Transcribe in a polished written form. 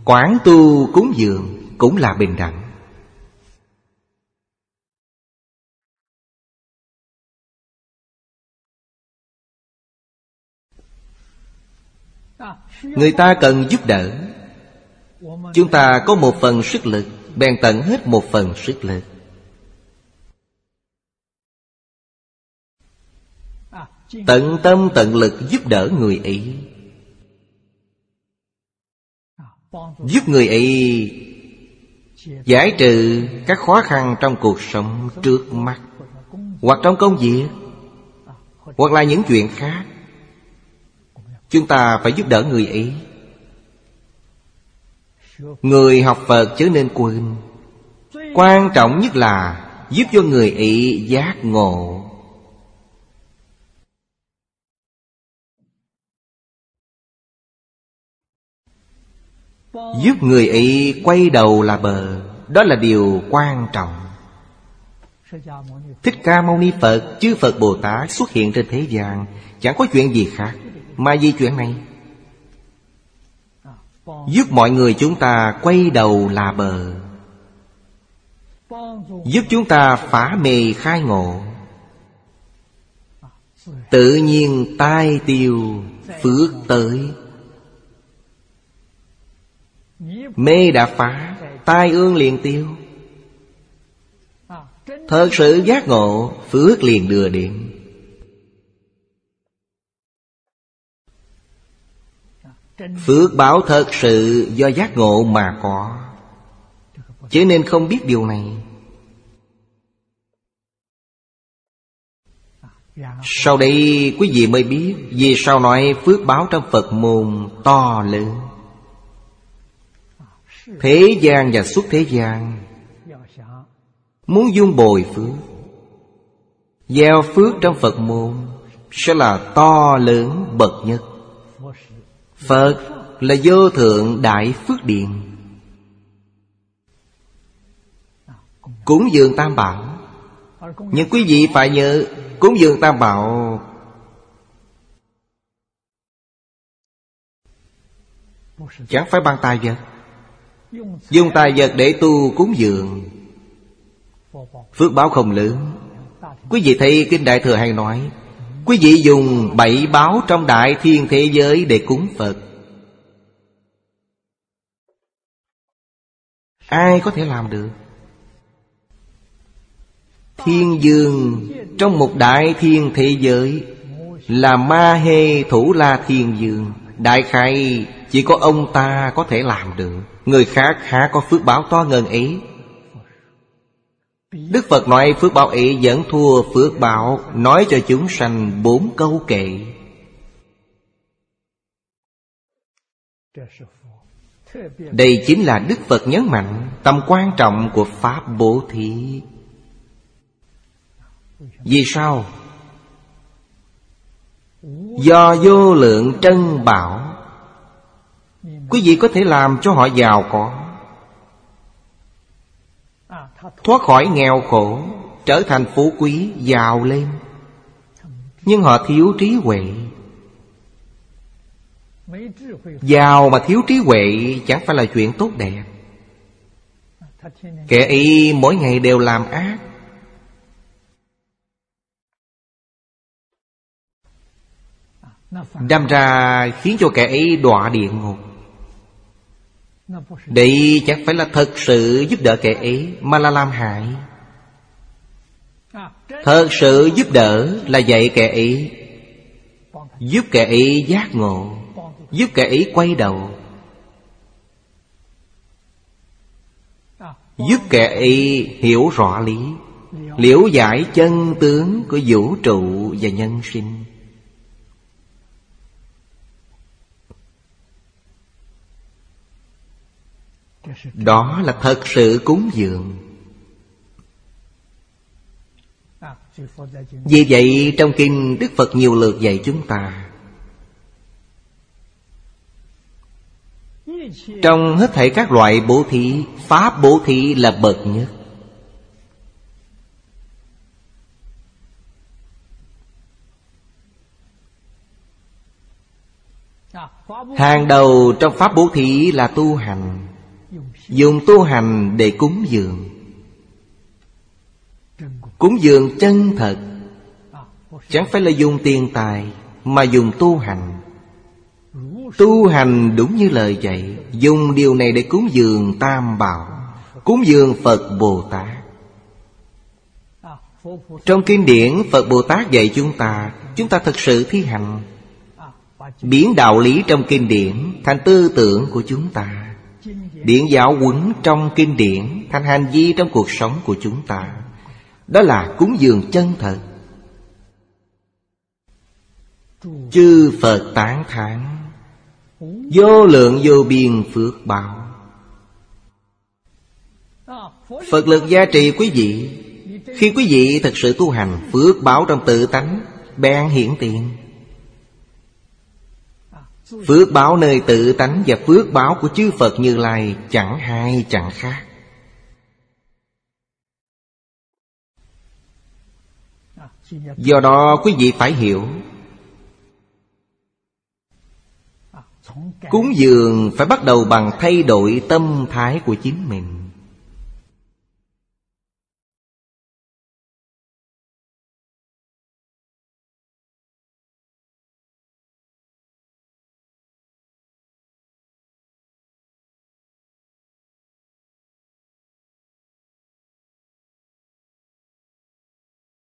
Quán tu cúng dường cũng là bình đẳng. Người ta cần giúp đỡ, chúng ta có một phần sức lực, bèn tận hết một phần sức lực. Tận tâm tận lực giúp đỡ người ấy, giúp người ấy giải trừ các khó khăn trong cuộc sống trước mắt, hoặc trong công việc, hoặc là những chuyện khác. Chúng ta phải giúp đỡ người ấy. Người học Phật chớ nên quên, quan trọng nhất là giúp cho người ấy giác ngộ. Giúp người ấy quay đầu là bờ, đó là điều quan trọng. Thích Ca Mâu Ni Phật, chư Phật Bồ Tát xuất hiện trên thế gian, chẳng có chuyện gì khác, mà vì chuyện này, giúp mọi người chúng ta quay đầu là bờ, giúp chúng ta phá mê khai ngộ. Tự nhiên tai tiêu, phước tới. Mê đã phá, tai ương liền tiêu. Thật sự giác ngộ, phước liền đưa đến. Phước báo thật sự do giác ngộ mà có, chứ nên không biết điều này. Sau đây quý vị mới biết vì sao nói phước báo trong Phật môn to lớn. Thế gian và xuất thế gian muốn dung bồi phước, gieo phước trong Phật môn sẽ là to lớn bậc nhất. Phật là vô thượng đại phước điền. Cúng dường Tam Bảo, nhưng quý vị phải nhớ, cúng dường Tam Bảo chẳng phải bằng tài vật. Dùng tài vật để tu cúng dường, phước báo không lớn. Quý vị thấy Kinh Đại Thừa hay nói, quý vị dùng 7 báo trong đại thiên thế giới để cúng Phật. Ai có thể làm được? Thiên dương trong một đại thiên thế giới là Ma Hê Thủ La Thiên Dương. Đại khái chỉ có ông ta có thể làm được, người khác há có phước báo to ngần ấy. Đức Phật nói phước báo ấy vẫn thua phước báo nói cho chúng sanh 4 câu kệ. Đây chính là Đức Phật nhấn mạnh tầm quan trọng của Pháp bố thí. Vì sao? Do vô lượng trân bảo, quý vị có thể làm cho họ giàu có, thoát khỏi nghèo khổ, trở thành phú quý, giàu lên. Nhưng họ thiếu trí huệ. Giàu mà thiếu trí huệ chẳng phải là chuyện tốt đẹp. Kẻ ấy mỗi ngày đều làm ác, đâm ra khiến cho kẻ ấy đọa địa ngục. Đây chẳng phải là thật sự giúp đỡ kẻ ấy, mà là làm hại. Thật sự giúp đỡ là dạy kẻ ấy, giúp kẻ ấy giác ngộ, giúp kẻ ấy quay đầu, giúp kẻ ấy hiểu rõ lý, liễu giải chân tướng của vũ trụ và nhân sinh. Đó là thật sự cúng dường. Vì vậy trong kinh Đức Phật nhiều lượt dạy chúng ta, trong hết thảy các loại bố thí, Pháp bố thí là bậc nhất. Hàng đầu trong pháp bố thí là tu hành. Dùng tu hành để cúng dường. Cúng dường chân thật, chẳng phải là dùng tiền tài, mà dùng tu hành. Tu hành đúng như lời dạy, dùng điều này để cúng dường Tam Bảo, cúng dường Phật Bồ Tát. Trong kinh điển Phật Bồ Tát dạy chúng ta thực sự thi hành, biến đạo lý trong kinh điển thành tư tưởng của chúng ta, biến giáo huấn trong kinh điển thành hành vi trong cuộc sống của chúng ta. Đó là cúng dường chân thật. Chư Phật tán thán, vô lượng vô biên phước báo. Phật lực gia trì quý vị. Khi quý vị thực sự tu hành, phước báo trong tự tánh bèn hiển tiền. Phước báo nơi tự tánh và phước báo của chư Phật Như Lai chẳng hai chẳng khác. Do đó quý vị phải hiểu, cúng dường phải bắt đầu bằng thay đổi tâm thái của chính mình.